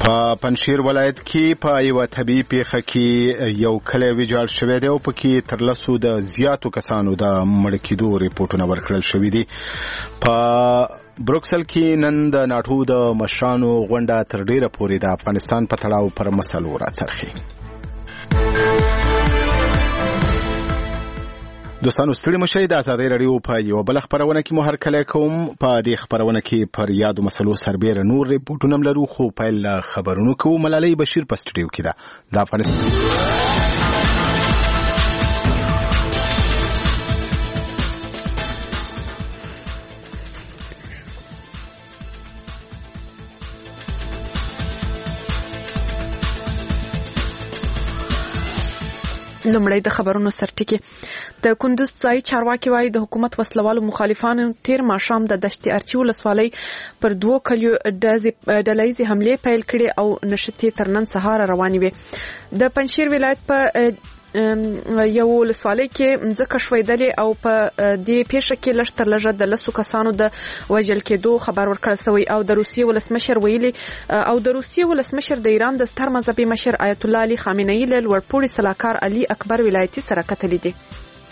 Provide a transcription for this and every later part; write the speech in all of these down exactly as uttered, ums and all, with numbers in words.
په پنشیر ولایت کې په یو طبي پیښه کې یو کلی ویجاړ شوی دی او پکې تر لسو د زیاتو کسانو د مړه کېدو ریپورټونه ورکړل شوي دي. په بروکسل کې نن د ناټو د مشرانو غونډه تر ډیره پورې د افغانستان په تړاو پر مسلو راڅرخي. دوستانو ستړي مشئ، د ازادۍ راډیو په یو بل خبرونه کې مو هرکلی کوم. په دې خبرونه کې پر یادو مسلو سربیره نور ریپورټونه لرو، خو پیل خبرونو کوو. ملالۍ بشیر په سټډیو کې ده. د افغانستان لومړی د خبرونو سرټکی. د کندوز ځای چارواکي وایي د حکومت وسلوالو مخالفانو تیر ماښام د دشت ارچي ولسوالۍ پر دوو کلیو ډلهیزې حملې پیل کړې او نښتې تر نن سهاره روانې وې. د پنجشیر ولایت په یو ولسوالۍ کې ځمکه ښویدلې او په دې پیښه کې لږ تر لږه د لسو کسانو د وژل کېدو خبر ورکړل شوی او د روسیې ولسمشر ویلي او د روسیې ولسمشر د ایران د ستر مذهبي مشر آیت الله علي خامنه‌ای له لوړپوړي سلاکار علي اکبر ولایتي سره کتلې دي.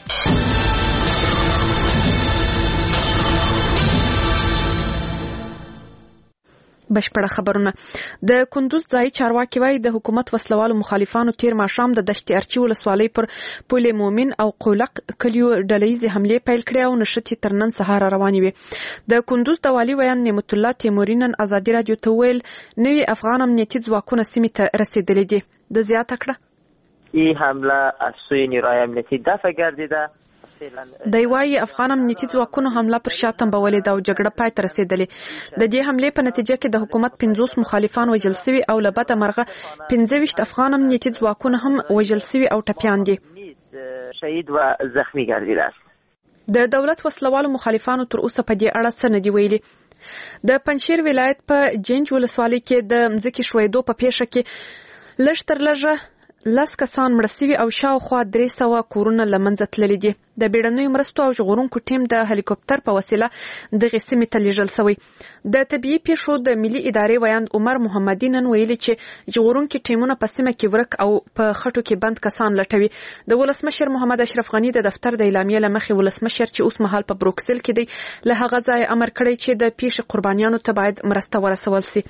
بشپړه خبرونه. د کندوز ځای چارواکي وایي د حکومت وسلوالو مخالفانو تیر ماښام د دشت ارچي ولسوالۍ پر پل مومن او قولق کلیو ډلهیزې حملې پیل کړې او نښتې تر نن سهاره روانې وې. د کندوز د والي ویان نعمت الله تیموري نن ازادي راډیو ته ویل نوي افغان امنیتي ځواکونه سیمې ته رسېدلي دي. د زیاته کړه این حمله از سوی نیروهای امنیتی دفع گردیده. دی وايي افغان امنیتي ځواکونو حمله پر شا تنبولې ده او جګړه پای ته رسېدلې. د دې حملې په نتیجه کې د حکومت پنځوس مخالفان وژل شوي او له بده مرغه پنځه ویشت افغان امنیتي ځواکونه هم وژل شوي او ټپیان دي. شهید و زخمی گردیده است. د دولت وسلوالو مخالفانو تر اوسه په دې اړه څه نه دي ویلي. د پنجشیر ولایت په جنج ولسوالۍ کې د ځمکې ښویدو په پیښه کې لږ تر لږه لس کسان مړه شوي او شاوخوا درې سوه کورونه له منځه تللي دي. د بیړنیو مرستو او ژغورونکو ټیم د هلیکوپټر په وسیله دغې سیمې ته لیږل شوی. د طبیعي پیښو د ملي ادارې ویاند عمر محمدي نن ویلي چې ژغورونکي ټیمونه په سیمه کې ورک او په خټو کې بند کسان لټوي. د ولسمشر محمد اشرف غني د دفتر د اعلامیې له مخې ولسمشر چې اوس مهال په بروکسل کې دی له هغه ځایه امر کړی چې د پیښې قربانیانو ته باید مرسته ورسول شي.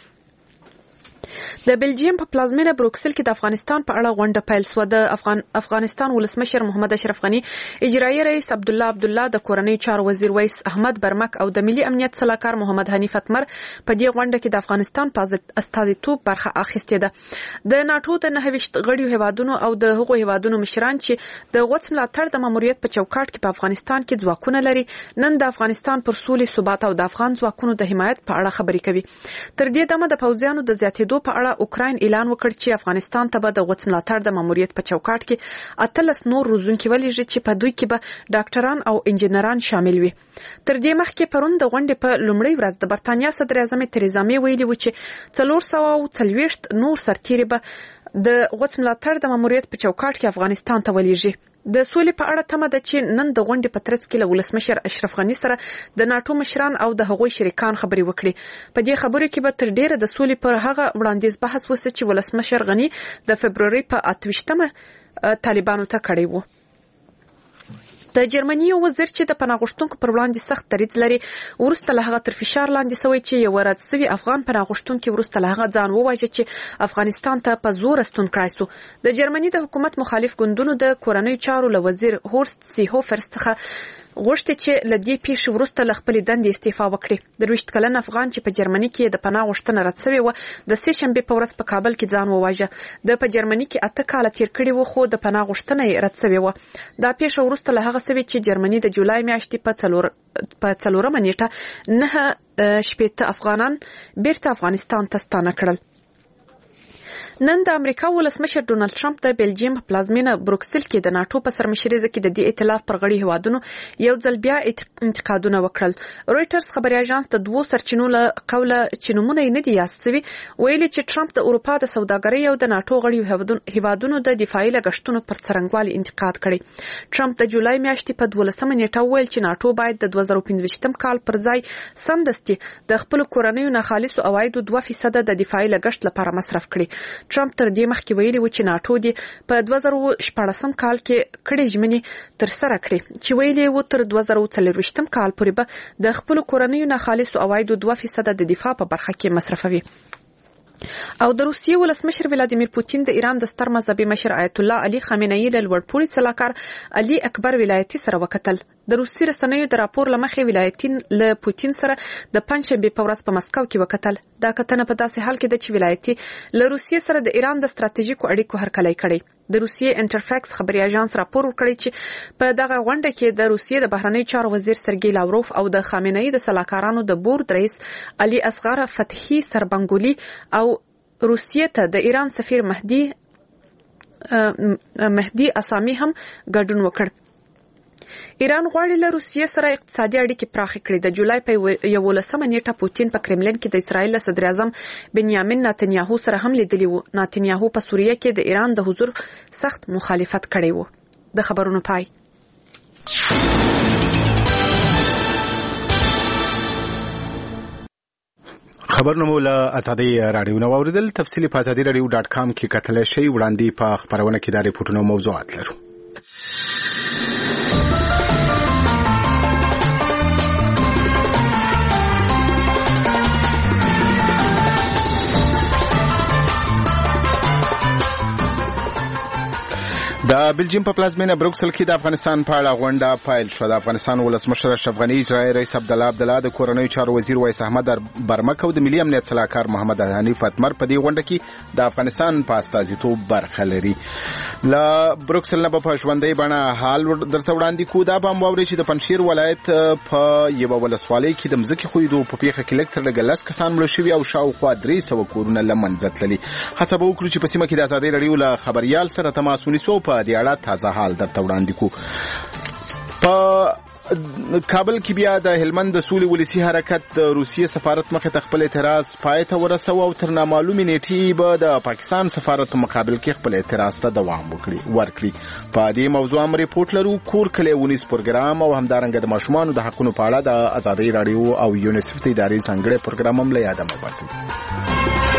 د بلجیم په پلازمینه بروکسل کې د افغانستان په اړه غونډه پیل شوه. د افغان افغانستان ولسمشر محمد اشرف غني، اجرایي رئیس عبدالله عبدالله، د کورنیو چارو وزیر ویس احمد برمک او د ملي امنیت سلاکار محمد حنیف اتمر په دې غونډه کې د افغانستان په استازیتوب برخه اخیستې ده. د ناټو د نهه ویشت غړیو هیوادونو او د هغو هیوادونو مشران چې د غوڅ ملاتړ د ماموریت په چوکاټ کې په افغانستان کې ځواکونه لري نن د افغانستان پر سولې، ثبات او د افغان ځواکونو د حمایت په اړه خبرې کوي. تر دې دمه د پوځیانو د زیاتېدو په اړه اوکراین اعلان وکړ چې افغانستان ته به د غوڅ ملاتړ د ماموریت په چوکاټ کې اتلس نور روزونکي ولېږي چې په دوی کې به ډاکټران او انجینران شامل وي. تر دې مخکې پرون د غونډې په لومړۍ ورځ د برتانیا صدر اعظم تریزا مې ویلي و چې څلور سوه او څلوېښت نور سرتیري به د غوڅ ملاتړ د ماموریت په چوکاټ کې افغانستان ته ولېږي. د سولې په اړه تمه ده چې نن د غونډې په ترڅ کې له ولسمشر اشرف غني سره د ناټو مشران او د هغوی شریکان خبرې وکړي. په دې خبرو کې به تر ډیره د سولې پر هغه وړاندیز بحث وشي چې ولسمشر غني د فبروري په اته ویشتمه طالبانو ته کړی و. د جرمني یو وزیر چې د پناه غوښتونکو پر وړاندې سخت دریځ لري وروسته له هغه تر فشار لاندې شوی چې یو رد شوي افغان پناه غوښتونکي وروسته له هغه ځان وواژه چې افغانستان ته په زور ستون کړای شو. د جرمني د حکومت مخالف ګوندونو د کورنیو چارو له وزیر هورست سیهوفر څخه غوښتي چې له دې پیښې وروسته له خپلې دندې استعفا وکړي. درویشت کلن افغان چې په جرمني کې د پناه غوښتنه رد شوې وه د سې شنبې په ورځ په کابل کې ځان وواژه. د په جرمني کې اته کاله تیر کړي وو خو د پناه غوښتنه یې رد شوې وه. دا پیښه وروسته له هغه شوې چې جرمني د جولای میاشتې په څلور په څلورمه نیټه نهه شپېته افغانان بیرته افغانستان ته ستانه کړل. نن د امریکا ولسمشر ډونالد ټرمپ د بلجیم په پلازمینه بروکسل کې د ناتو په سرمشرۍ کې د دې ائتلاف پر غړي هوادونو یو ځل بیا انتقادونه وکړل. رويټرز خبري اژانس د دوو سرچینو له قوله چې نمونه نه دي یاستوي ویلي چې ټرمپ د اروپا د سوداګرۍ او د ناتو غړي هوادونو د دفاعي لګښتونو پر څرنګوالي انتقاد کړی. ټرمپ د جولای میاشتې په دولسمه نیټه ویل چې ناتو باید د دوه زره پنځه کال پر ځای سمدستي د خپل کورنیو نه خالصو عوایدو دوه فیصد د دفاعي لګښت لپاره مصرف کړي. ټرمپ تر دې مخکې ویلي و چې ناتو دی په دوه زره شپږم کال کې کړي ژمنې تر سره کړې چې ویلي و تر دوه زره څلورویشتم کال پورې به د خپل کورنیو نه خالصو عوایدو دوه فیصد د دفاع په برخه کې مصرفوي. او د روسیې ولسمشر ولادیمیر پوتین د ایران د ستر مذهبي مشر آیت الله علي خامنه‌ای له لوړپوړي سلاکار علي اکبر ولایتي سره وکتل. د روسي رسنیو د راپور لمخې ولایتین له پوتین سره د پنځشنبه په ورځ په مسکو کې وکتل. دا کتنه په داسې حال کې ده چې ولایتي له روسیې سره د ایران د ستراتیژیکو اړیکو هرکلی کړي. د روسیې انټرفاکس خبري اژانس راپور ورکړی چې په دغه غونډه کې د روسیې د بهرنی چارو وزیر سرګی لاوروف او د خامنه‌ای د سلاکارانو د بورډ رئیس علي اصغر فتحي سربنګولي او روسیې ته د ایران سفیر مهدي مهدي اسامي هم ګډون وکړ. ایران غواړي له روسیې سره اقتصادي اړیکې پراخ کړي. د جولای په یولسمه نیټه پوتین په کرملین کې د اسرایل صدر اعظم بنیامین نتنیاهو سره هم لیدلی و. نتنیاهو په سوریه کې د ایران د حضور سخت مخالفت کړی و. د خبرونو پای. خبرونه له ازادي رادیو نو اوریدل. تفصیلی په ازادي رادیو ډاټ کام کې کتل شي. وړاندې په خبرونه کې د ریپورتونو موضوعات لرو. د بلجیم په پلازمینه بروکسل کې د افغانستان په اړه غونډه پیل شوه. د افغانستان ولسمشر اشرف غني، اجرایي رئیس عبدالله عبدالله، د کورنیو چارو وزیر وایس احمد برمک او د ملي امنیت سلاکار محمد حنیف اتمر په دې غونډه کې د افغانستان په استازیتوب برخه لري. له بروکسل نه په ژوندۍ بڼه حال درته وړاندې کوو. دا به هم واورئ چې د پنجشیر ولایت په یوه ولسوالۍ کې د مځکې ښویدو په پیښه کې لږ تر لږه لس کسان مړه شوي او شاوخوا درې سوه کورونه له منځه تللي. هڅه به وکړو چې په سیمه کې د ازادۍ راډیو له خبریال سره تماس ونیسو په دې اړه تازه حال درته وړاندې کوو. په کابل کې بیا د هلمند د سولې ولسی حرکت د روسیې سفارت مخې ته خپل اعتراض پای ته ورسوه او تر نامعلومې نیټې به د پاکستان سفارت په مقابل کې خپل اعتراض ته دوام وکړي ورکړي. په دې موضوع هم ریپورت لرو. کور کلی ونیس پروګرام او همدارنګه د ماشومانو د حقونو په اړه د ازادۍ راډیو او یونیسف د ادارې ځانګړی پروګرام هم له یاده مه باسئ.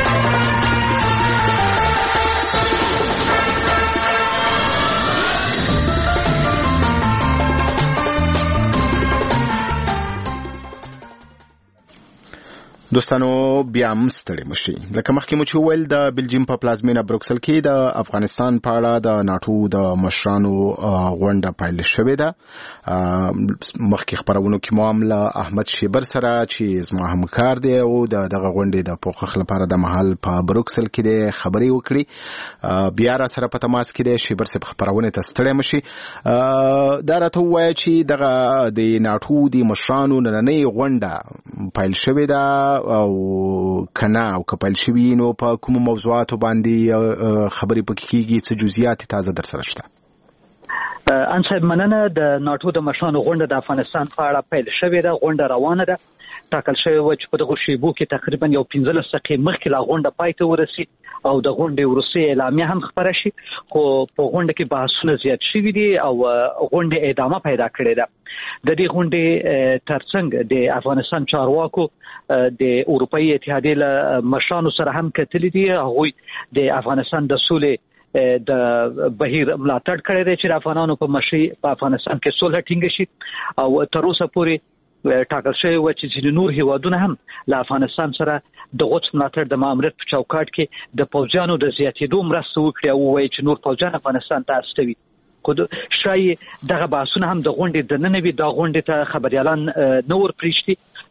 دوستانو بیا هم ستړي مشي. لکه مخکې مو چې وویل د بلجیم په پلازمینه بروکسل کې د افغانستان په اړه د ناټو د مشرانو غونډه پیل شوې ده. مخکې خبرونو کې مو هم له احمد شیبر سره چې زما همکار دی او د دغه غونډې د پوښښ لپاره د محل په بروکسل کې د خبرې وکړي. بیا را سره په تماس کې دی. شیبر صاحب خبرونه ته ستړي مشي. دا راته ووایه چې دغه د ناټو د مشرانو نننۍ غونډه پیل شوې ده او کنا او کپل شوی نو په کوم موضوعاتو باندې خبرې پکې کیږي، څه جزئیات تازه در سره شته؟ ان صاحب مننه. د ناټو د مشرانو غونډه د افغانستان په اړه پیل شوې ده. غونډه روانه ده. ټاکل شوی و چې په دغه شیبو کې تقریبا یو پنځلس دقیقې مخکې لا غونډه پای ته ورسي او د غونډې وروستۍ اعلامیه هم خپره شي. خو په غونډه کې بحثونه زیات شوي دي او غونډې ادامه پیدا کړې ده. د دې غونډې ترڅنګ د افغانستان چارواکو د اروپאי اتحادیې له مشرانو سره هم کتلي دي. هغوی د افغانستان د سولې د بهیر ملاتړ کړی دی چې د افغانانو په مشرۍ په افغانستان کې صلح ټینګه شي او تر اوسه پورې ټاکل شوی و چې نور هیوادونه هم له افغانستان سره د غوڅ ملاتړ د ماموریت په چوکاټ کې د پوځیانو د زیاتېدو مرسته وکړي او ووایي چې نور پوځیان افغانستان ته استوي. خو شاید دغه بحثونه هم د غونډې د نن وی د غونډې ته خبريالان نه ورپریشتي.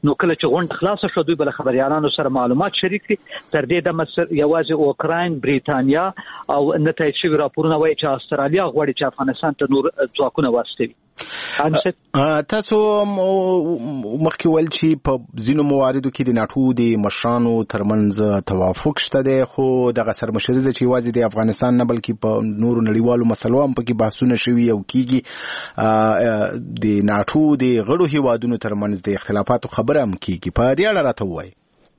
نو کله چې غونډه خلاصه شو دوی بل خبريالانو سره معلومات شریک کړي تر دې د مصر یوازې اوکراین بریتانیا او نتایج شوی راپورونه وایي چې استرالیا غواړي چې افغانستان ته نور ځواکونه واستوي. تاسو مخکې ول چې په ځینو مواردو کې د ناتو د مشرانو ترمنځ توافق شته دی خو دغه سرمشري چې یوازې د افغانستان نه بلکې په نورو نړیوالو مسلو هم پکې بحثونه شوي او کیږي د ناتو د غړو هیوادونو ترمنځ د اختلافاتو خبره هم کیږي. په دې اړه راته ووایئ.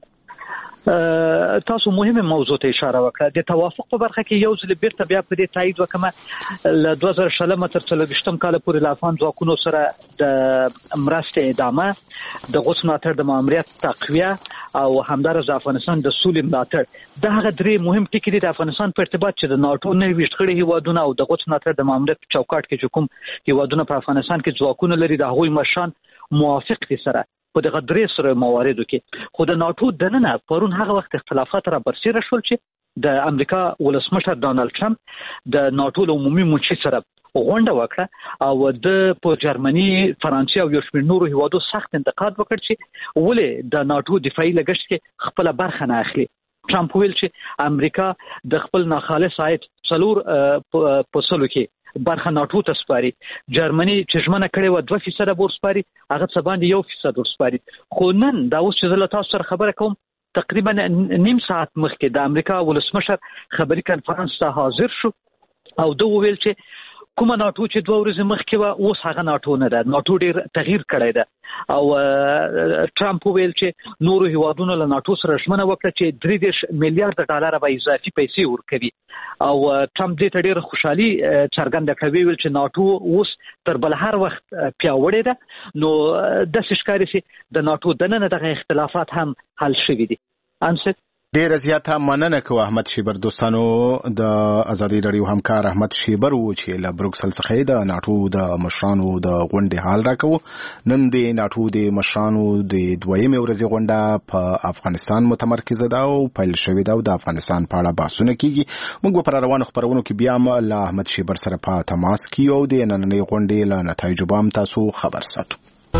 تاسو مهمه موضوع ته اشاره وکړه. د توافق په برخه کې یو ځل بیرته بیا په دې تایید وکړم ل دوه زره شلم تر څلوېښتم کال پورې له افغان ځواکونو سره د مرستې ادامه د غوڅ ملاتړ د ماموریت تقویه او همدارس د افغانستان د سولې ملاتړ دا هغه درې مهم ټکي دي د افغانستان په ارتباط چې د ناتو نه ویشت کړي هیوادونه او د غوڅ ملاتړ د ماموریت چوکاټ کې چې کوم هیوادونه په افغانستان کې ځواکونه لري د هغوی مشران موافق دي سره په دغه درې سره مواردو کې. خو د ناتو دننه پرون هغه وخت اختلافات را برسېره شول چې د امریکا ولسمشر ډانلډ ټرمپ د ناتو له عمومي منشي سره غونډه وکړه او د په جرمني فرانسې او یو شمېر نورو هیوادو سخت انتقاد وکړ چې ولې د ناتو دفاعي لګښت کې خپل برخه نه اخلي. ټرمپ ویل چې امریکا د خپل ناخالص عاید څلور په سلو کې برخه ناتو ته سپاري. جرمني چې ژمنه کړې و دوه فیصد بور سپاري هغه څه باندې یو فیصد ور سپاري. خو نن دا اوس چې زه تاسو سره خبره کوم تقریبا نیم ساعت مخکې د امریکا ولسمشر خبري کنفرانس ته حاضر شو او دوی ویل چې کومه ناتو چې دوه ورځې مخکې و اوس هغه ناتو نه ده. ناتو ډیر تغییر کړی ده او ټرمپ ویل چې نورو هیوادونو له ناتو سره ژمنه وکړه چې درې دېرش میلیارډ ډالر به اضافي پیسې ورکوي او ټرمپ دې ته ډیر خوشحالي څرګنده کوي ویل چې ناتو اوس تر بل هر وخت پیاوړې ده. نو د ښکاري چې د ناتو دننه دغه اختلافات هم حل شوي دي. انصت ډیر زیاته مننه کوم احمد شیبر. دوستانو د ازادي رادیو همکار احمد شیبر و چې له بروکسل څخه د ناتو د مشرانو د غونډې حال راکوه. نن د ناتو د مشرانو د دویمه ورځې غونډه په افغانستان متمرکزه ده او پیل شوې ده او د افغانستان په اړه بحثونه کیږي. موږ په روانو خبرونو کې بیا هم له احمد شیبر سره په تماس کې او د نننۍ غونډې له نتایجو به هم تاسو خبر ساتو.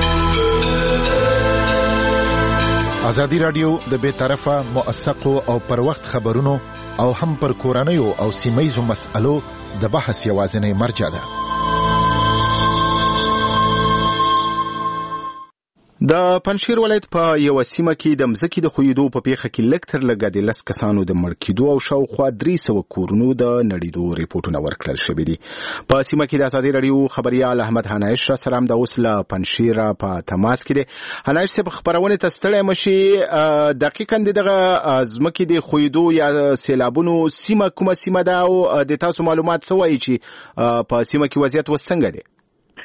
ازادي رادیو د بے طرفه موثقو او پر وخت خبرونو او هم پر کورنیو او سیمایزو مسألو د بحث یوازینی مرجع ده. د پنځشیر ولایت په یو سیمه کې د مځکې د خویدو په پیښه کې لږ تر لږه د لس کسانو د مړ کېدو او شاوخوا درې سوه کورونو د نړېدو ریپورټونه ورکړل شوي دي. په سیمه کې د ازادي رادیو خبریال احمد حنایش را سره هم د اوس له پنځشیر په تماس کې دی. حنایش صاحب خبرونه ته ستړی مشي دقیقاً دغه ځمکې د خویدو یا سیلابونو سیمه کومه سیمه ده او د تاسو معلومات څه وایي چې په سیمه کې وضعیت اوس څنګه دی؟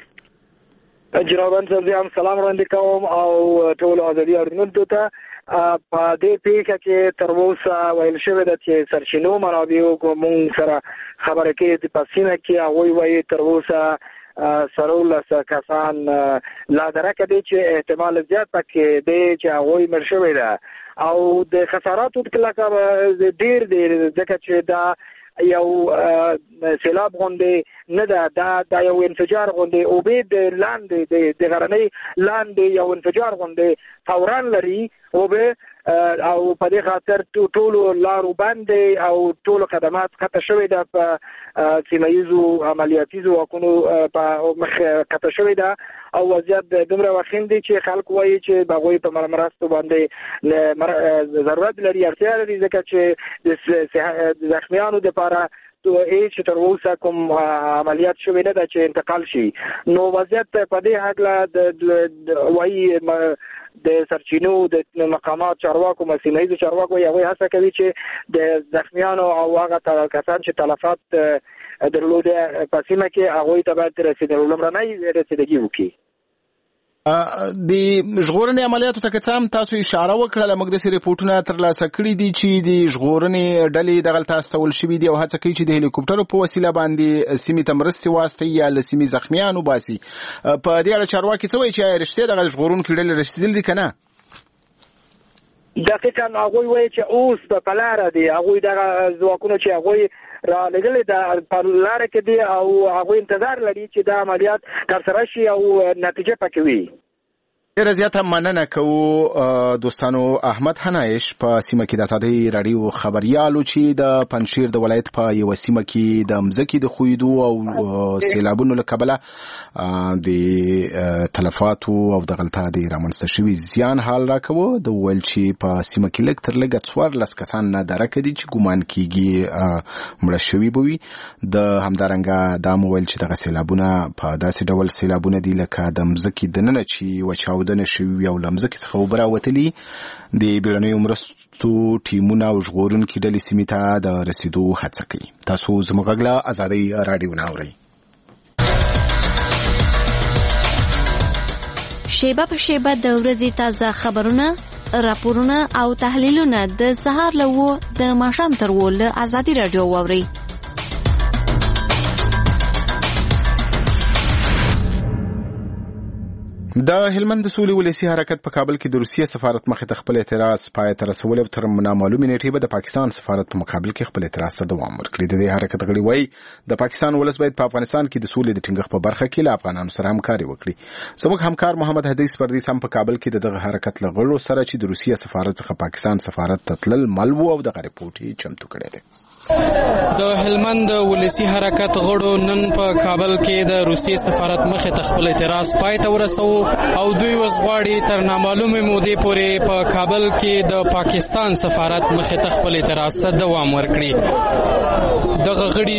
جناب انصري هم سلام وړاندې کوم او ټول ازادي اورېدونکو ته. په دې پیښه کې تر اوسه ویل شوی ده چې سرچینو منابعو کوم سره خبره کې په سیمه کې هغوی وایي تر اوسه سرولس کسان لا درکه دي چې احتمال زیات پکې دی چې هغوی مړ شوي ده او د خساراتو کلکه ډیر دی ځکه چې دا یو سیلاب غونډې نه ده، دا دا یو انفجار غونډې او به د لاندې د غرنۍ لاندې یو انفجار غونډې فوران لري او به او په دې خاطر ټول لارو باندې او ټول خدمات قطع شوی ده په سیمایزو عملیاتي ځواکونو په مخ قطع شوی ده او وضعیت دومره وخیم دی چې خلک وایي چې هغوی په مرستو باندې ضرورت لري، اړتیا لري، ځکه چې د زخمیانو دپاره هیڅ تر اوسه کوم عملیات شوی نه ده چې انتقال شي. نو وضعیت په دې هکله وایي د سرچینو د مقامات چارواکو مسیمایزو چارواکو هغوی هڅه کوي چې د زخمیانو او هغه کسان چې تلفات درلوده په سیمه کې هغوی ته باید رسیدل لومړنۍ رسیدګي وکړي. د ژغورنې عملیاتو ته که څه هم تاسو اشاره وکړله، موږ داسې ریپورټونه ترلاسه کړي دي چې د ژغورنې ډلې دغلته استول شوي دي او هڅه کوي چې د هلیکوپټرو په وسیله باندې سیمې ته مرستې واستوي یا له سیمې زخمیان وباسي. په دې اړه چارواکي څه وایي چې رښتیا دغه ژغورونکي ډلې رسېدلي دي که نه؟ دقیقاً هغوی وایي چې اوس په لاره دي، هغوی دغه ځواکونه چې هغوی را لګلې ده په لاره کې دي او هغوی انتظار لري چې دا عملیات ترسره شي او نتیجه پکې وي. ډیره زیاته مننه کوو دوستانو. احمد حنایش په سیمه کې د ازادي رادیو خبريالو چې د پنځیر د ولایت په یو سیمه کې د مزکی د خویدو او سیلابونو له کبله د تلفاتو او د غلطه د رامنځته شوي زیان حال راکوه. د ویل چې په سیمه کې لږ تر لږه څوارلس کسان نه درک دي چې ګومان کیږي مړه شوي به وي. د همدارنګه دا مو ویل چې دغه سیلابونه په داسې ډول سیلابونه دي لکه د مزکی دننه چې وچاو دنه شوي او لمزه کې څخه وبره وتلی. د بیړنیو مرستو ټیمونه او ژغورونکي ډلې سیمې ته د رسیدو هڅه کوي. تاسو زموږ غږ له ازادۍ راډیو نه اورئ. شیبه په شیبه د ورځې تازه خبرونه، راپورونه او تحلیلونه د سهار له وو د ماښام تر وو له ازادي راډیو واورئ. د هلمند د سولې ولسی حرکت په کابل کې د روسیې سفارت مخې ته خپل اعتراض پای ته رسول. تر نامعلومې نیټې به د پاکستان سفارت په مقابل کې خپل اعتراض ته دوام ورکړي. د دې حرکت غړي وایي د پاکستان ولس باید په افغانستان کې د سولې د ټینګښت په برخه کې له افغانانو سره همکاري وکړي. زموږ همکار محمد حدیث پردیس هم په کابل کې دغه حرکت لغړو سره چې د روسیې سفارت څخه پاکستان سفارت ته تلل ملو او دغه ریپورت یې چمتو کړی دی. د هلمند ولسی حرکت غړو نن په کابل کې د روسیې سفارت مخې ته خپل اعتراض پای ته ورسوه او دوی وسغواړي تر نامعلومې مودې پورې په کابل کې د پاکستان سفارت مخې ته خپل اعتراض ته دوام ورکړي. دغه غړي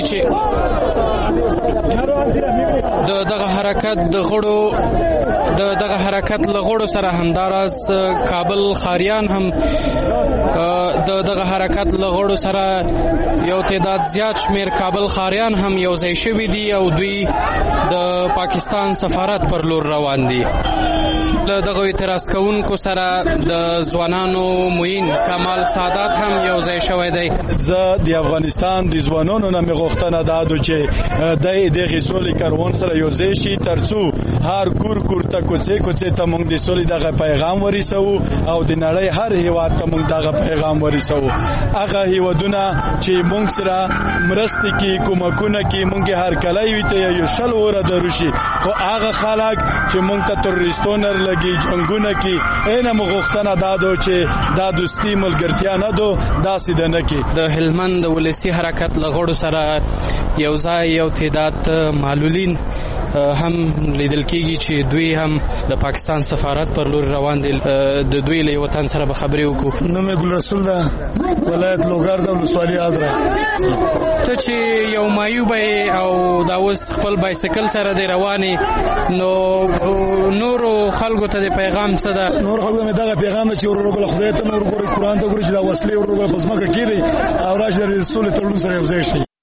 چې د دغه حرکت د غړو د دغه حرکت له غړو سره همداراز کابل خاریان هم د دغه حرکت له غړو سره یو تعداد زیات شمیر کابل خاریان هم یو ځای شوي دي او دوی د پاکستان سفارت پر لور روان دي. له دغه اعتراض کوونکو سره د ځوانانو معین کمال سادات هم یو ځای شوی دی. زه د افغانستان د ځوانانو نه مې غوښتنه ده چې د دغه سولې کاروان سره یو ځای شي ترڅو هر کور کور ته کوڅې کوڅې ته موږ د سولې دغه پیغام ورسو او د نړۍ هر هیواد ته موږ دغه پیغام ورسو. هغه هیوادونه چې موږ سره مرستې کې کومکونه کې موږ هر کله وي ته یو شل وره دروشي خو هغه خلک چې موږ ته تروریستونه لګي جنگونه کې اینه مغختنه دادو چې دا دوستی ملګرتیا نه دو داسې ده نه کې. د هلمند ولسی حرکت لغړو سره یو ځای یو تعداد معلولین هم لیدل کېږي چې دوی هم د پاکستان سفارت پر لور روان دي. د دوی له وطن سره به خبرې وکړو. نوم ګل رسول ده ولایت لوګر د ولسوالۍ ادره. ته چې یو مایوبه او دا اوس خپل بایسکل سره دی رواني نو نورو خلکو ته د پیغام څه ده؟ نور خلکو ته دغه پیغام چې ورغله خدای ته نور ګوري قرآن ته ګوري چې دا وسلې ورغله پس مکه کېږي او راځي د رسول تړون سره یو ځای شي.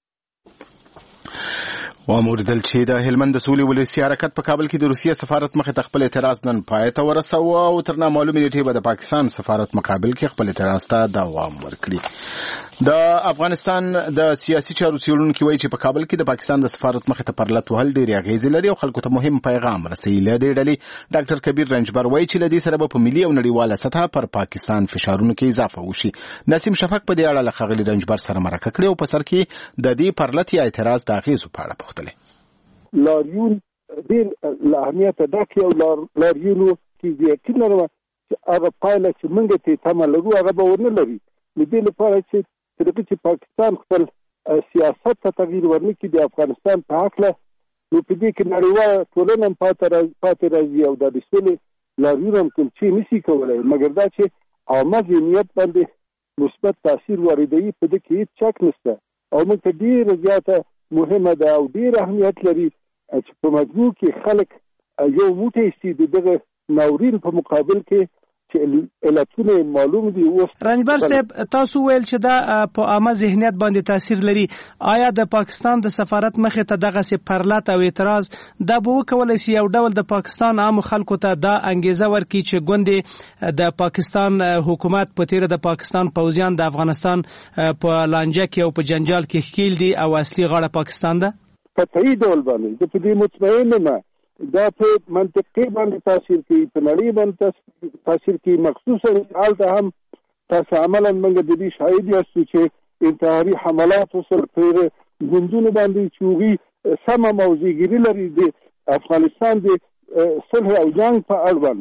واموردل چې د هلمند د سولې ولسی حرکت په کابل کې د روسیې سفارت مخې ته خپل اعتراض نن پای ته ورسوه او تر نامعلومې نیټې به د پاکستان سفارت مقابل کې خپل اعتراض ته دوام ورکړي. د افغانستان د سیاسي چارو څېړونکي وایي چې په کابل کې د پاکستان د سفارت مخې ته پرلت وهل ډېرې اغېزې لري او خلکو ته مهم پیغام رسوي. له دې ډلې ډاکټر کبیر رنجبر وایي چې له دې سره به په ملي او نړیواله سطحه پر پاکستان فشارونو کې اضافه وشي. نسیم شفق په دې اړه له ښاغلي رنجبر سره مرکه کړې او په سر کې د دې پرلت یا اعتراض د اغېزو په اړه پوښتلې. لاریون ډېر له اهمیته ډک یو لاریون چې یقین لرم چې هغه پایله چې موږ ته تمه لرو هغه به ونه لري. د دې لپاره چې ترڅو چې پاکستان خپل سیاست ته تغییر ورنکړي د افغانستان په هکله نو په دې کې نړیواله ټولنه هم پاتې راځي او د سولې لاریون هم کوم چې نشي کولی مګر دا چې عامه ذهنیت باندې مثبت تاثیر واردوي په دې کې هېڅ شک نشته او موږ ته ډېره زیاته مهمه ده او ډېر اهمیت لري چې په مجموع کې خلک یو موټی شي د دغه ناورین په مقابل کې چې علتونه معلوم دي. اوس رنجبر صاحب تاسو ویل چې دا په عامه ذهنیت باندې تاثیر لري. آیا د پاکستان د سفارت مخې ته دغه سي پرلت او اعتراض دا به وکولای شي یو ډول د پاکستان عام خلکو ته دا انګیزه ورکړي چې ګوندې د پاکستان حکومت په تیر د پاکستان پوځیان د افغانستان په لانجه کې او په جنجال کې ښکیل دي او اصلي غاړه پاکستان ده؟ په صحیح ډول باندې د په دې مطمئن نه دا په منطقي باندې تاثیر کوي په نړۍ باندې تاثیر کوي مخصوصا حالته هم تاسو عملا موږ د دې شاهد یاستو چې انتحاري حملات وسر پر ګوندونو باندې چوغي سم موضوعګری لري د افغانستان د صلح او جنگ په اړوند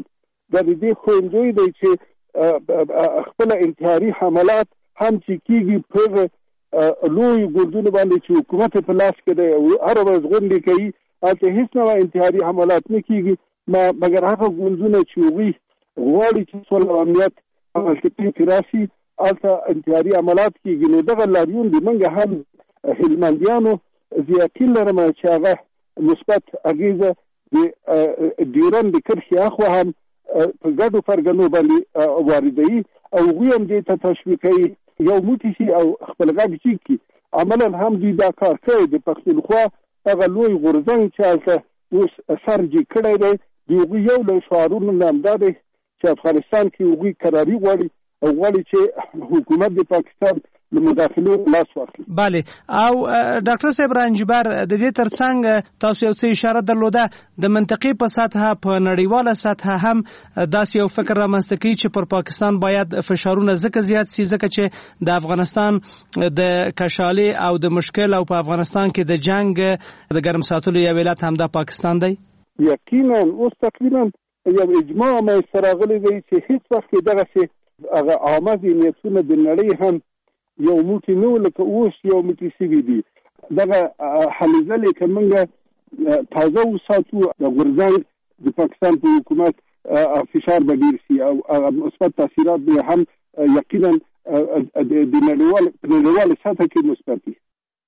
د دې خوندوی دی چې خپل انتحاري حملات هم چې کیږي په لوی ګوندونو باندې چې حکومت په لاس کې دی او هر ورځ غونډې کوي هلته هیڅ نوع انتحاري حملات نه کیږي مګر هغه ګوندونه چې هغوی غواړي چې سوله او امنیت هلته کې راشي هلته انتحاري حملات کیږي. نو دغه لاریون د موږ هم هلمندیانو زه یقین لرم چې هغه مثبت اغیزه د ډیورنډ د کرښې اخوا هم په ګډو فرګنو باندې واردوي او هغوی هم دې ته تشویقوي یو موټی شي او خپل غږ ټیټ کړي. عملا هم دوی دا کار کوي. د پښتونخوا هغه لوی غورځنګ چې هلته اوس سر جګ کړی دی د هغوی یو له شعارونو نه همدا دی چې افغانستان کې هغوی کراري غواړي او غواړي چې حکومت د پاکستان له مداخلو لاس واخلي. بله او ډاکټر صاحب رنجبر د دې ترڅنګ تاسو یو څه اشاره درلوده د منطقې په سطحه په نړیواله سطحه هم داسې یو فکر رامنځته کوي چې پر پاکستان باید فشارونه ځکه زیات سي ځکه چې د افغانستان د کشالې او د مشکل او په افغانستان کې د جنگ د ګرم ساتلو یو علت هم د پاکستان دی. یقینا اوس تقریبا یو اجماع مې سره غلي دی چې هیڅ وخت دغه هغه عامه ذهنیتونه د نړۍ هم یو موټی نو لکه اوس یو موټی سوي دي. دغه حلیزه لکه موږ تازه وساتو د غورځنګ د پاکستان په حکومت فشار به ډېر شي او مثبت تاثیرات به هم یقینا د نړیوال سطح کې مثبت دي.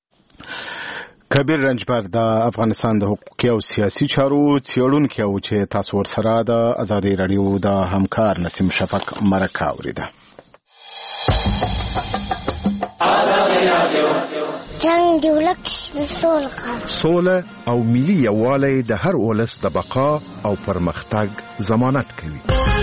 کبیر رنجبر د افغانستان د حقوقي او سیاسي چارو څېړونکی او چې تاسو ورسره د ازادي راډیو د همکار نسیم شفق مرکه اورېده. جنگ دی ولک سوله سوله او ملي یووالی د هر ولس د بقا او پرمختګ ضمانت کوي.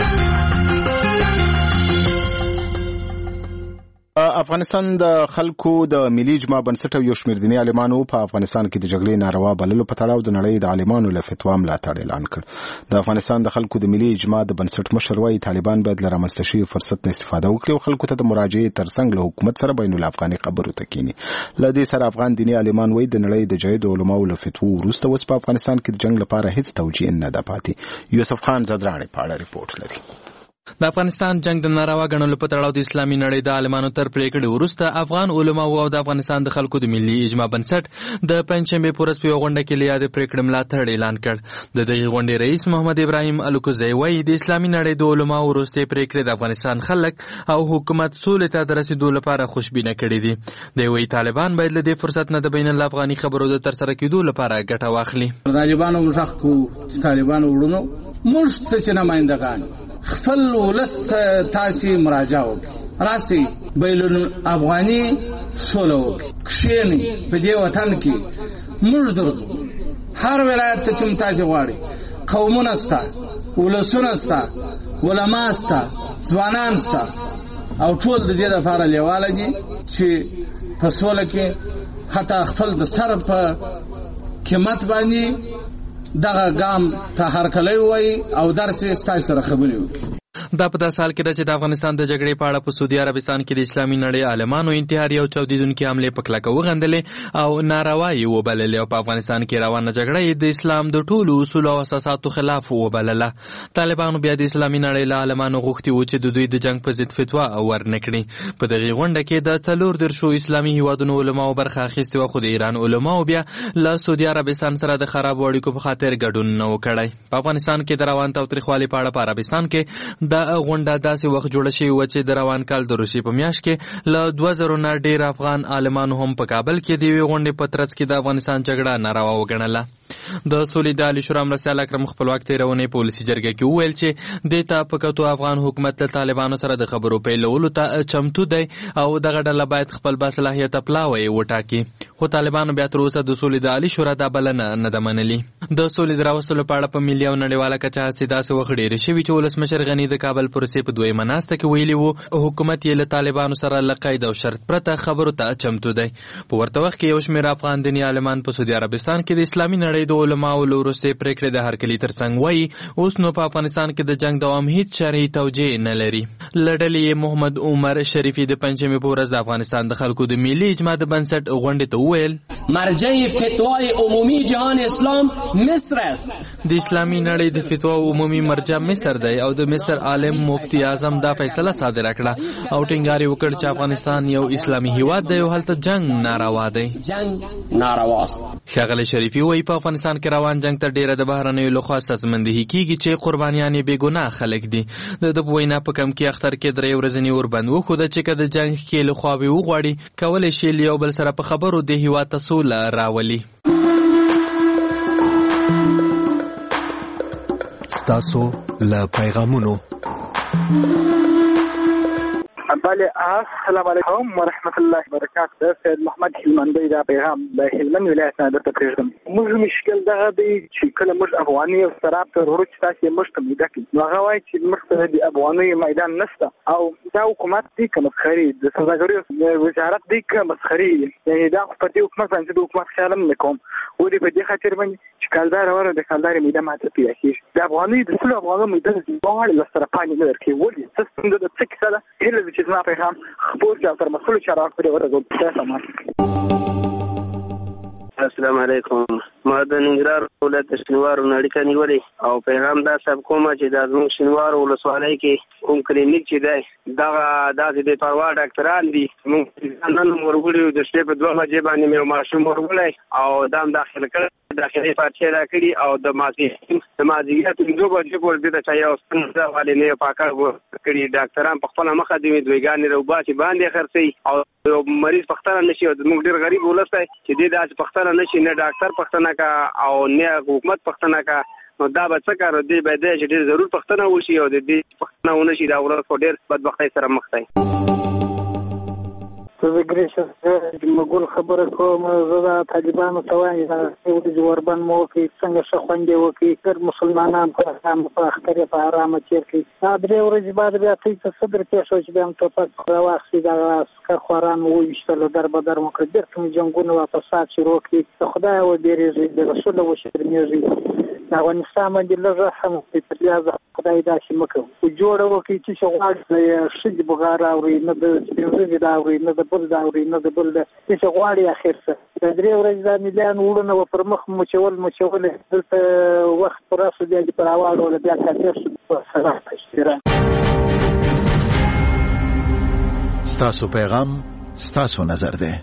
افغانستان د خلکو د ملي اجماع بنسټ او یو شمېر دیني عالمانو په افغانستان کې د جګړې ناروا بللو په تړاو د نړۍ د عالمانو له فتوا ملاتړ اعلان کړ. د افغانستان د خلکو د ملي اجماع د بنسټ مشر وايي طالبان باید له رامنځته شوي فرصت نه استفاده وکړي او خلکو ته د مراجعې ترڅنګ له حکومت سره بین الافغاني خبرو ته کینی. له دې سره افغان دیني عالمان وايي د نړۍ د جید علماو له فتوا وروسته اوس په افغانستان کې د جنگ لپاره هیڅ توجیه نه ده پاتې. یوسف خان زدرانی په اړه ریپورت لري. د افغانستان جنگ د ناروا ګڼلو په تړاو د اسلامي نړۍ د عالمانو تر پریکړې وروسته افغان علماو او د افغانستان د خلکو د ملي اجماع بنسټ د پنځشنبې په ورځ په یوه غونډه کې له یادې پریکړې ملاتړ اعلان کړ. د دغې غونډې رئیس محمد ابراهیم الکوزی وایي د اسلامي نړۍ د علماو وروستۍ پریکړې د افغانستان خلک او حکومت سولې ته د رسېدو لپاره خوشبینه کړي دي. دی وایي طالبان باید له دې فرصت نه د بین الافغاني خبرو د ترسره کېدو لپاره ګټه واخلي. طالبانو مشخ کو طالبانو وړونو موږ څه نمائندګان خپل ولس تاسې مراجعه وکړي راسي بین الافغاني سوله وکړي کښېنئ په دې وطن کې موږ درځو هر ولایت ته چې تاسې غواړئ قومونه سته ولسونه سته علما سته ځوانان سته او ټول د دې لپاره لیواله دي چې په سوله کې حتی خپل د سر په قیمت باندې دغه ګام ته هرکلی وایي او درسې ستاسو سره خبرې وکړي. دا په داسې حال کې ده چې د افغانستان د جګړې په اړه په سعودي عربستان کې د اسلامي نړۍ عالمانو انتحاري او چاودیدونکي حملې په کلکه وغندلې او ناروا یې وبللې او په افغانستان کې روانه جګړه یې د اسلام د ټولو اصولو او اساساتو خلاف وبلله. طالبانو بیا د اسلامي نړۍ له عالمانو غوښتي وو چې د دوی د جنګ په ضد فتوا ورنکړي. په دغې غونډه کې د څلور دېرشو اسلامي هیوادونو علماو برخه اخیستې وه، خو د ایران علماو بیا له سعودي عربستان سره د خرابو اړیکو په خاطر ګډون نه و کړی. په افغانستان کې د روان تاوتریخوالي په اړه په عربستان کې د غونډه داسې وخت جوړه شوې وه چې د روان کال د روسیې په میاشت کې له دوه زرو نه ډېر افغان عالمانو هم په کابل کې د یوې غونډې په ترڅ کې د افغانستان جګړه ناروا وګڼله. د سولې د عالي شورا مرستیال اکرم خپلواک تېرونې په ولسي جرګه کې وویل چې دې ته په کتو افغان حکومت له طالبانو سره د خبرو پیلولو ته چمتو دی او دغه ډله باید خپل باصلاحیته پلاوی وټاکي. خو طالبانو بیا تر اوسه د سولې د عالي شورا دا بلنه نه ده منلې. د سولې د راوستلو په اړه په ملي او نړیواله کچه هڅې داسې وخت ډېرې شوي چې ولسمشر غني د کابل پروسې په دویمه ناسته کې ویلي وو حکومت یې له طالبانو سره له قید او شرط پرته خبرو ته چمتو دی. په ورته وخت کې یو شمېر افغان دیني عالمان په سعودي عربستان کې د اسلامي نړۍ د علماو له وروستۍ پرېکړې د هرکلي تر څنګ وایي اوس نو په افغانستان کې د جنګ دوام هیڅ شرعي توجیه نه لري. له ډلې محمد عمر شریفي د پنجشنبې په ورځ د افغانستان د خلکو د ملي اجماع د بنسټ غونډې ته وویل مرجع فتوای عمومی جهان اسلام مصر است. د اسلامي نړۍ د فتوا عمومي مرجع مصر دی او د مصر عالم مفتی اعظم دا فیصله صادره کړه او ټینګار وکړ چې افغانستان یو اسلامي هیواد دی او هلته جنگ ناروا دی. جنگ نارواست. ښاغلی شریفي وایي په افغانستان کې روان جنگ ته ډیره د بهرنیو لخوا سازماندهي کیږي چې قربانیان یې بې ګناه خلک دي. د ده په وینا په کمکي اختر کې درې ورځنی اوربند وښوده چې که د جنگ ښکېلې خواوې وغواړي کولی شي له یو بل سره په خبرو د هیواد ته سوله راولي. ستاسو له پیغامونو. بله السلام علیکم ورحمت الله وبرکاته. سید محمد هلمندی دا پیغام د هلمند ولایت نه درته پرېږدم. موږ مشکل دغه دی چې کله موږ افغاني او سراب ته ورو چې تاسې موږ ته میده کړي نو هغه وایي چې موږ ته د افغاني میدان نشته او دا حکومت دی که مسخري د سوداګریو وزارت دی که مسخري یعنې دا خو په دې حکومت باندې د حکومت خیال هم نه کوم ولې په دې خاطر باندې چې کلدار وره د کلدارې میده ماته پیدا کېږي د افغاني د ټولو افغانو میده دواړې له سره پانې نه درکوي ولې څه ستونزه ده څه کیسه ده هیله ده چې زما پیغام خبر چې تر مسؤل چارواکو پورې ورسوي. السلام علیکم. ما د ننګرهار ولایت د شینوارو نه اړیکه نیولې او پیغام دا سب کومه چې د زموږ شینوارو ولسوالۍ کې کوم کلینیک چې دی دغه داسې د پروا ډاکټران دي موږ نن ورغلي د شپې په دوه بجې باندې مې ماشوم ورغلی او دا هم داخل کړی داخلي پارچې راکړي او د مازدیګر د مازدیګر دوه بجې پورې دې ته یو ستنه والي نه پاکه کړي ډاکټران په خپله مخه دي دویګانې روباسي باندې خرڅي او یو مریض پښتنه نشي او موږ ډېر غریب ولس دی چې دې داسې پښتنه نشي نه ډاکټر پښتنه کا او نه حکومت پښتنه کا نو دا به څه کار دی به دی چې ډېر ضرور پښتنه وشي او د دې پښتنه ونه شي دا ولس خو ډېر بدبختۍ سره مخ دی. زه ګریشه مګول خبره کوم زه د طالبانو ته وایم چې وربند مو وکړي څنګه ښه خوندې وکړي تر مسلمانان په اختر په ارامه تېر کړي دا درې ورځې بعد بیا ته څه صدر پېښ شو چې بیا هم ټوپک راواخلي دغه عسکر خواران مو وویشتل در به در مو کړه بېرته مو جنګونه واپسات شروع کړي د خدایه وبېرېږئ د رسوله وشرمېږئ د افغانستان باندې لږ رحم وکړئ تر بیا زه خدای داسې مه کوم خو جوړه وکړئ چې څه غواړي د ښځې بغار اورئ نه د سپین ږیري دا اورئ نه د بل دا اورئ نه د بل د څه غواړي اخر څه د درې ورځې دا میلیان وړونه به پر مخ مچول مچول دلته وخت پر راسو بیا دې پر اواړوله بیا کافر شو سلام اشترا. ستاسو پیغام ستاسو نظر ده.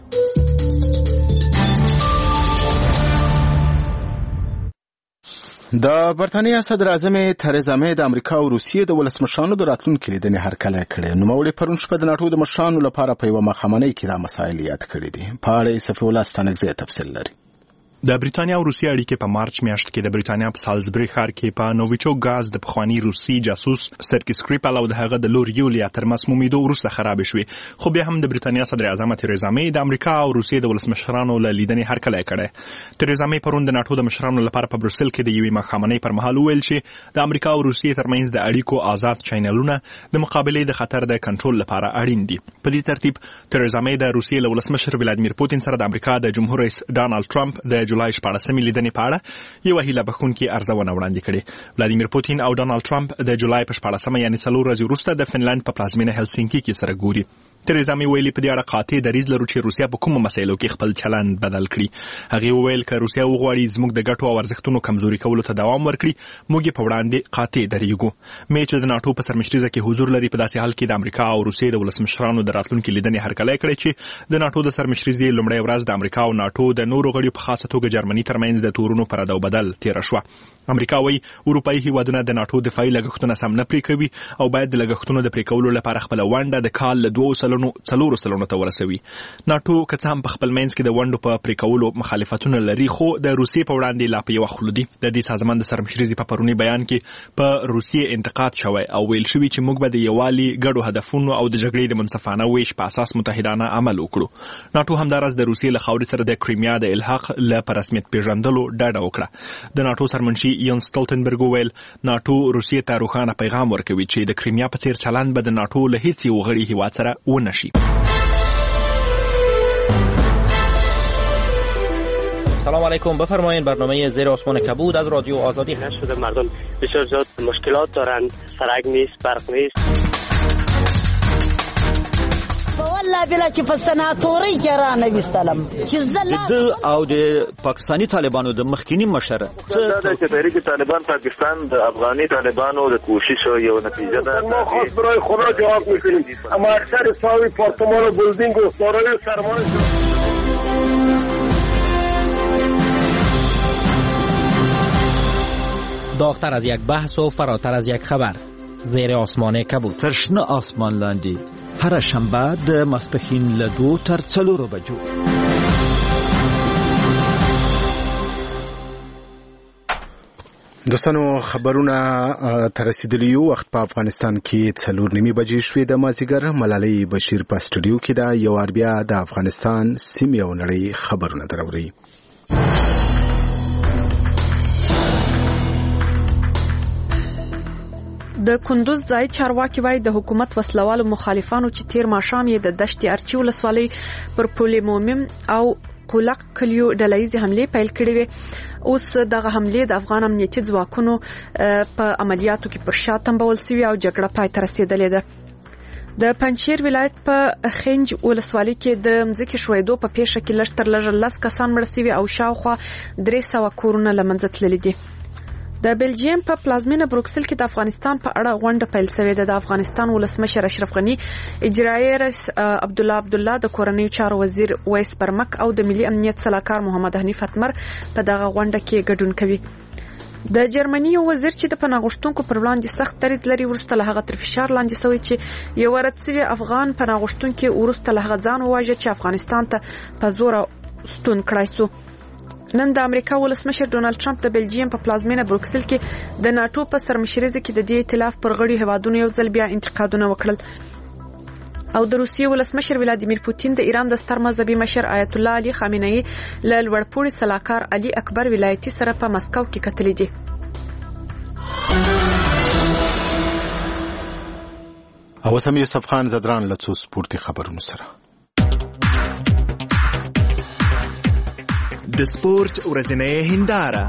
د برتانیا صدر اعظم تریزا مې د امریکا او روسیې د ولسمشرانو د راتلونکي لیدنې هرکلی کړی. نوموړي پرون شپه د ناټو د مشرانو لپاره په یوه ماښامنۍ کې دا مسایل یاد کړي دي. په اړه یې صفي الله ستانکزی تفصیل لري. د بریتانیا او روسیې اړیکې په مارچ میاشت کې د بریتانیا په سالزبری ښار کې په نوویچوک غاز د پخوانی روسي جاسوس سرکي سکریپل او د هغه د لور یولیا ترمس مومیدو وروسته خراب شوې خو بیا هم د بریتانیا صدر اعظم تریزا مې د امریکا او روسیې د ولسمشرانو له لیدنې هرکلی کړی. تریزا مې پرون د ناټو د مشرانو لپاره په بروسل کې د یوې ماښامنۍ پر مهال وویل چې د امریکا او روسیې ترمنځ د اړیکو آزاد چینلونه د مقابلې د خطر د کنټرول لپاره اړین دي. په دې ترتیب تریزا مې د روسیې له ولسمشر ولادیمیر پوتین سره د امریکا د جمهور رئیس ډانلډ ټرمپ د جولای شپاړسمې لیدنې په اړه یو هیله بخښونکې ارزونه وړاندې کړې. ولادیمیر پوتین او ډانلډ ټرمپ د جولای په شپاړسمه یعنې څلور ورځې وروسته د فنلند په پلازمینه هلسینکي کې سره ګوري. تریزا مې ویلي په دې اړه قاطع دریځ لرو چې روسیا په کومو مسایلو کې خپل چلند بدل کړي. هغې وویل که روسیا وغواړي زموږ د ګټو او ارزښتونو کمزوري کولو ته دوام ورکړي موږ یې په وړاندې قاطع دریږو. مې چې د ناټو په سرمشریزه کې حضور لري په داسې حال کې د امریکا او روسیې د ولسمشرانو د راتلونکي لیدنې هرکلی کړی چې د ناټو د سرمشریزې لومړۍ ورځ د امریکا او ناټو د نورو غړیو په خاصه توګه جرمني ترمنځ د تورونو پر رد او بدل تېره شوه. امریکا وايي اروپایي هیوادونه د ناټو دفاعي لګښتونه سم نه پرې کوي او باید د لګښتونو د پرې کولو لپاره خپله ونډه د کال له دوو سلنو څلورو سلنو ته ورسوي. ناټو که څه هم په خپل منځ کې د ونډو په پرې کولو مخالفتونه لري خو د روسیې په وړاندې لا په یوه خوله دي. د دې سازمان د سرمشریزې په پروني بیان کې په روسیې انتقاد شوی او ویل شوي چې موږ به د یووالي ګډو هدفونو او د جګړې د منصفانه ویش په اساس متحدانه عمل وکړو. ناټو همداراز د روسیې له خاورې سره د کریمیا د الحاق له په رسمیت پیژندلو ډډه وکړه. د ناټو سرمنشي یان سټولټنبرګ ویل ناټو روسیې ته روښانه پیغام ورکوي چې د کریمیا په څیر چلند به د ناټو له هیڅ یو غړي هیواد سره ونه شي. سلام علیکم، بفرمایید. برنامه زیر آسمان کبود از رادیو آزادی هست. شده مردم بسیار زیاد مشکلات دارند، سرک نیست، برق نیست. بابا بلا بلا چې په سناتوري کې را نه وستلم چې زلا د او د پاکستانی طالبانو د مخکینی مشر دا چې تحریک طالبان پاکستان د افغاني طالبانو د کوشش یو نتیجه ده. ما خواست برای خدا جواب میکنیم اما اکثر ساوی پارتمان و بلدینگ و سارای سرمایه داغتر از یک بحث و فراتر از یک خبر. زیر آسمان کبود. ترشنه آسمان لاندی. هر شنبه د ماسپښین له دو تر څلورو بجو. دوستانو خبرونه تر رسیدلی وخت په افغانستان کې څلور نیمې بجې شوې د مازیګر. ملالۍ بشیر په سټوډیو کې ده. یو وار بیا د افغانستان سیمې او نړۍ خبرونه دروري. د کندوز ځای چارواکي وایي د حکومت وسلوالو مخالفانو چې تیر ماښام یې د دشت ارچي ولسوالۍ پر پل مومن او قلق کلیو ډلهیزې حملې پیل کړې وې. اوس دغه حملې د افغان امنیتي ځواکونو په عملیاتو کې پر شا تمبول سوي او جګړه پای ته رسېدلې ده. د پنجشیر ولایت په خنج ولسوالۍ کې د مځکې ښویېدو په پیښه کې لږ تر لږه لس کسان مړه سوي او شاوخوا درې سوه کورونه له منځه تللي دي. د بلجیم په پلازمینه بروکسل کې د افغانستان په اړه غونډه پیل شوې ده. د افغانستان ولسمشر اشرف غنی، اجرایي رئیس عبدالله عبدالله، د کورنیو چارو وزیر ویس برمک او د ملي امنیت سلاکار محمد حنیف اتمر په دغه غونډه کې ګډون کوي. د جرمني یو وزیر چې د پناه غوښتونکو پر وړاندې سخت دریځ لري وروسته له هغه تر فشار لاندې شوی چې یو رد سوي افغان پناه غوښتونکي وروسته له هغه ځان وواژه چې افغانستان ته په زور ستون کړای سو. نن د امریکا ولسمشر ډونالد ټرمپ د بلجیم په پلازمینه بروکسل کې د ناتو په سرمشرۍ کې د دې ائتلاف پر غړي هیوادونو یو ځل بیا انتقادونه وکړل. او د روسیې ولسمشر ولادیمیر پوتین د ایران د ستر مذهبي مشر آیت الله علي خامنه‌ای له لوړپوړي سلاکار علي اکبر ولایتي سره په مسکو کې کتلې دي. او سم یوسف خان زدران له څو سپورتي خبرونو سره. د سپورت ورځنۍ هنداره.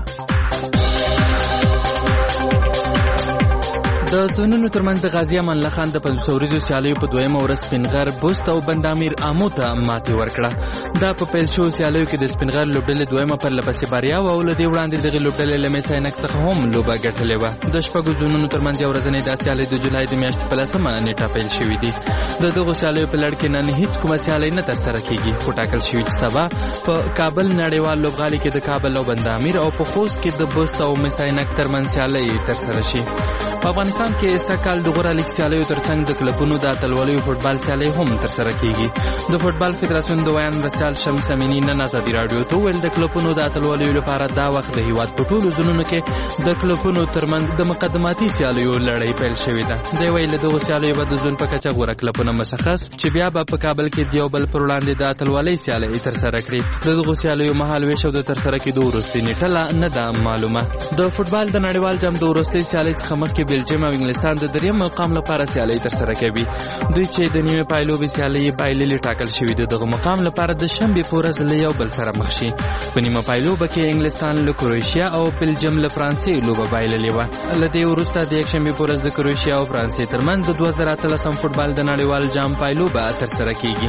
د زونونو ترمنځ د غازی امان الله خان د پنځوس ورځو سیالیو په دویمه ورځ سپینغر بوست او بندامیر امو ته ماتې ورکړه. دا په پیل شو سیالیو کې د سپینغر لوبډلې دویمه پر لپسې بریا او له دې وړاندې دغه لوبډلې له میساینک څخه هم لوبه ګټلې وه. د شپږو زونونو ترمنځ یو ورځنۍ دا سیالۍ د جولای د میاشتې په لسمه نیټه پیل شوې دي. د دغو سیالیو په لړ کې نن هیڅ کومه سیالۍ نه ترسره کیږي، خو ټاکل شوي چې سبا په کابل نړیوال لوبغالي کې د کابل او بندامیر او په خوست کې د بوست او میساینک ترمنځ سیالۍ ترسره شي. په افغانستان کې سکهال د غوره لیګ سیالیو ترڅنګ د کلبونو د اتلولیو فوټبال سیالۍ هم ترسره کیږي. د فوټبال فدراسیون د ویان مرستیال شمس امینی نن ازادي راډیو ته ویل د کلبونو د اتلولیو لپاره دا وخت د هیواد په ټولو زونونو کې د کلبونو ترمنځ د مقدماتي سیالیو لړۍ پیل شوې ده. دی ویل دغه سیالیو به د زون په کچه غوره کلبونه مشخص چې بیا به په کابل کې د یو بل پر وړاندې د اتلولۍ سیالۍ ترسره کړي. د دغه سیالیو مهال ویش او د ترسره کېدو وروستۍ نیټه لا نه ده معلومه. د فوټبال د نړیوال جام د وروستۍ سیالۍ څخه مخکې بلجیم او انګلستان د دریم مقام لپاره سیالۍ ترسره کوي. دوی چې د نیمه پایلوبې سیالۍ بایللې ټاکل شوي دي دغه مقام لپاره د شنبې په ورځ له یو بل سره مخ شي. په نیمه پایلوبه کې انګلستان له کروشیا او بلجیم له فرانسې لوبه بایللې وه. له دې وروسته د یکشنبې په ورځ د کروشیا او فرانسې ترمنځ د دوه زره اتلسم فوټبال د نړیوال جام پایلوبه ترسره کیږي.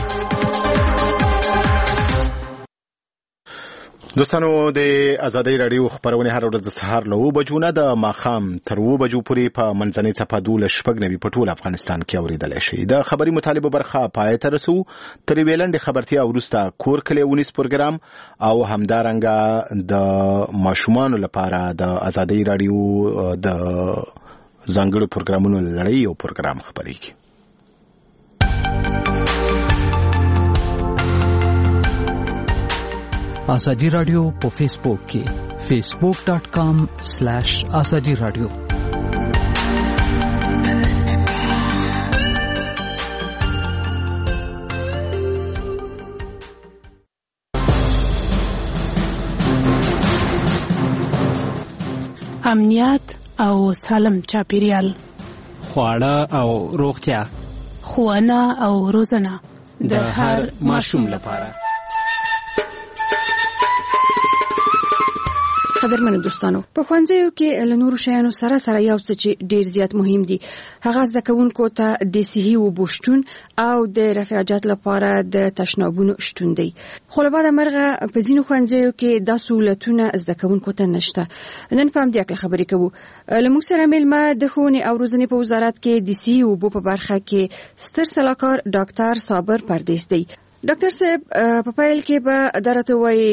دوستانو د ازادۍ راډیو خبرونه هر ورځ د سهار له اوه بجو نه د ماښام تر اوه بجو پورې په منځنۍ څپه دولس شپږ نوي په ټول افغانستان کې اورېدلی شي. د خبري مطالبه برخه پای ته رسو. تر یوې لنډې خبرتیا وروسته کور کلی ونیس پروګرام او همدارنګه د ماشومانو لپاره د ازادۍ راډیو د ځانګړو پروګرامونو لړۍ یو پروګرام خبرېږي. آزادی رادیو په فیسبوک کې فیسبوک ډاٹ کام سلیش آزادی رادیو. امنیت او سالم چاپیریال، خواړه او روغتیا، ښوونه او روزنه د هر ماشوم لپاره. قدرمن دوستانو په خوانځیو کې له نورو شیانو سره سره یو څه چې ډیر زیات مهم دي هغه زده کوونکو ته د صحي اوبو شتون او د رفاجات لپاره د تشنابونو شتون دی خو له بعده مرغه په ځینو خوانځیو کې دا سہولتونه زده کوونکو ته نشته نن په همدې اړه خبرې کوو له موږ سره مېلمه د ښوونې او روزنې په وزارت کې د صحي اوبو په برخه کې ستر سلاکار ډاکټر صابر پردیس دی ډاکټر صاحب په پیل کې به درته وایي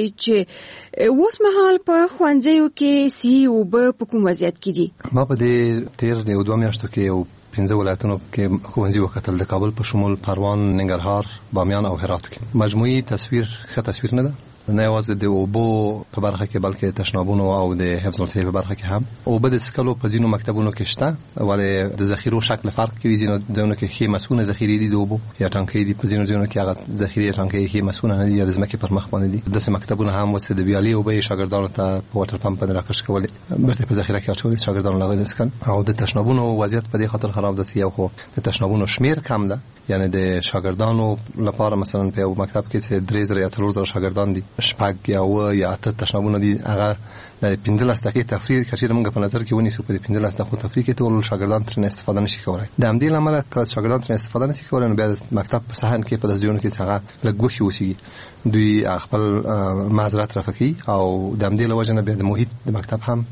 چې اوس مهال په خوانځیو کې صحي اوبه په کوم وضعیت کې دي ما په دې تیر یو دوه میاشتو کې یو پنځه ولایتونو کې ښوونځي وکتل د کابل په شمول پروان ننګرهار بامیان او هرات کې مجموعي تصویر ښه تصویر نه ده نه یوازې د اوبو په برخه کې بلکې تشنابونو او د حفظ الصحه په برخه کې هم اوبه د سکلو په ځینو مکتبونو کې شته ولې د ذخیرو شکل فرق کوي ځینو ځینو کې خې مسونه ذخیرې دي د اوبو یا ټانکې دي په ځینو ځینو کې هغه ذخیرې ټانکې خې مسونه نه دي یا د ځمکې پر مخ باندې دي د مکتبونو هم وسه د ویالي اوبه شاګردانو ته په واټر پمپ باندې راکش کول برته په ذخیره کې اچول شاګردانو لغوي اسکن او د تشنابونو وضعیت په دې خاطر خراب ده یو خو د تشنابونو شمیر کم ده یعنی د شاګردانو لپاره مثلا په یو مکتب کې چې درې زره یا څلور زره شاګردان دي شپږ یا و یا ته تشنابونه دي هغه د پنځلس دقیقې تفریح کچې موږ په نظر کې ونیسو په پنځلس دقیقو تفریح کې ټول شاګردان ترې استفاده نشي کولای د همدې لامل چې شاګردان ترې استفاده نشي کولای نو بیا د مکتب په صحن کې په داسې کې هغه لګوخي اوسي دوی خپل معذرت رافقي او د همدې لوجه نه بیا د محیط د مکتب هم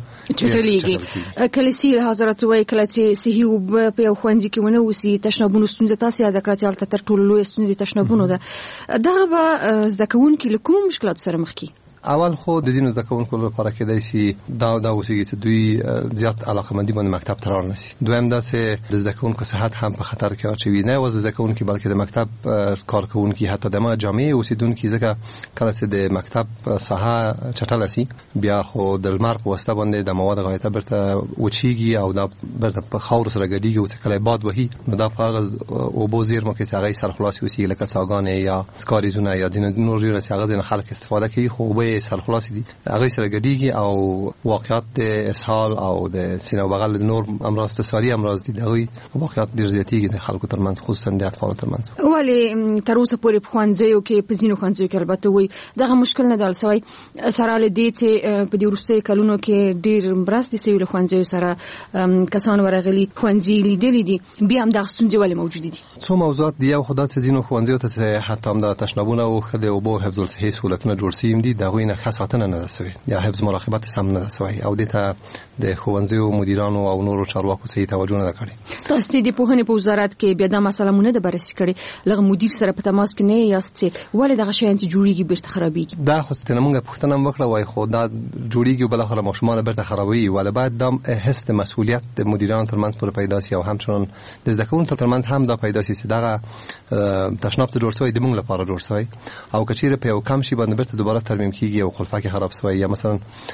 چټلیږي کله چې حضرت وای کله چې صحي او په یو خوندې کې ونه وسی تشنابونو ستونزه تاسو یاد کړئ چې البته تر ټولو لوی ستونزه تشنابونو ده دا به ځکهون کې کوم مشکلات سره مخ کی اول خو د دینو ځکهونکو لپاره کې دای شي دا دا اوسېږي چې دوی زیات علاقمندي باندې مکتب ته راوړل شي دویم دا چې د ځکهونکو صحت هم په خطر کې اچوي نه وز ځکهونکو بلکې د مکتب کارکونکو حتی د ما جامعي اوسیدونکو ځکه کله چې د مکتب ساحه چټل شي بیا خو د لمر په واسطه باندې د مواد غایطه برته وچیږي او دا برته په خاور سره ګډیږي او کله باد وهي نو دا په او بو زیر مو کې هغه سرخلاصي وسی لکه څاګانې یا سکاریزونه یا د نور ډیر هغه ځین خلک استفاده کوي خو به سرخلاصي دي هغه سره ګډیږي او واقعیت د اسهال او د سینه بغل نور امراض تساری امراض دي دغه واقعیت ډیر زیاتېږي د خلکو ترمنځ خصوصا د اطفال ترمنځ ولی تر اوسه پورې په خوانځیو کې په ځینو خوانځیو کې البته وي دغه مشکل نه دل سوی سره لدی چې په دې ورسته کلونو کې ډیر مرستې سوي له خوانځیو سره کسان ورغلي خوانځي لیدلې دي بیا هم د ستونزې ولې موجود دي څو موضوعات دی او خدای ته ځینو خوانځیو ته حتی هم د تشنابونه او خدای او بو حفظ الصحه سہولتونه جوړ شوي دي دغه نه خاصاتنه نه رسوي یا حفظ مراقبت سم نه رسوي او دته د خوانځیو مدیرانو او نورو چارواکو صحیح توجه نه کړي تاسو د پوهنې په وزارت کې بیا د مسلمانونه د بررسي کړي لغه مدیر سره په تماس کې نه یاست چې ولې دغه شی چې جوړیږي بیرته خرابېږي دا خو ستنه موږ پښتنه وکړه وای خو دا جوړیږي بل خو ماشومان بیرته خرابوي ولې بعد د حس د مسؤلیت د مدیرانو ترمنځ پر پیدا شي او همچنان د ځکهونکو ترمنځ هم دا پیدا شي چې دغه تشناب ته جوړ شوی د موږ لپاره جوړ شوی او کچېره په یو کم شي باندې بیرته دوباره ترمیم کیږي او خلفه کې خراب شوی یا مثلا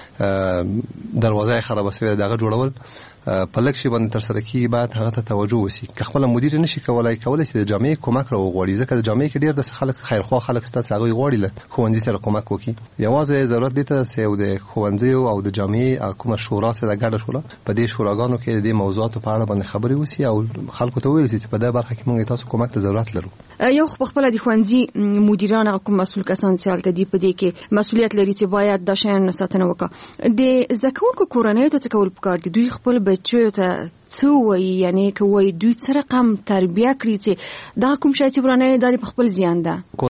دروازه خراب شوی دغه جوړول په لک شي باندې تر سره کیږي بعد هغه ته توجه وسی که خپل مدیر نشي کولای کولای چې د جامعې کومک راو غوړي ځکه د جامعې کې ډیر د خلک خیرخوا خلک ستاسو هغه غوړي له خوندې سره کومک وکي یوازې ضرورت دی ته چې د خوندې او د جامعې کومه شورا سره ګډه شوله په دې شوراګانو کې د موضوعاتو په اړه باندې خبرې وسی او خلکو ته ویل چې په دې برخه کې موږ تاسو کومک ته ضرورت لرو یو خپل د خوندې مدیران او کوم مسول کسان چې الته دی په دې کې مسولیت لري چې باید د شین ساتنه وکړي د زکونکو کورنۍ ته کول پکار دي دوی خپل بچو ته څو وایي یعنی کوي دوی سره کم تربیه کړی چې دا کوم شی چې ورانه د خپل زیان ده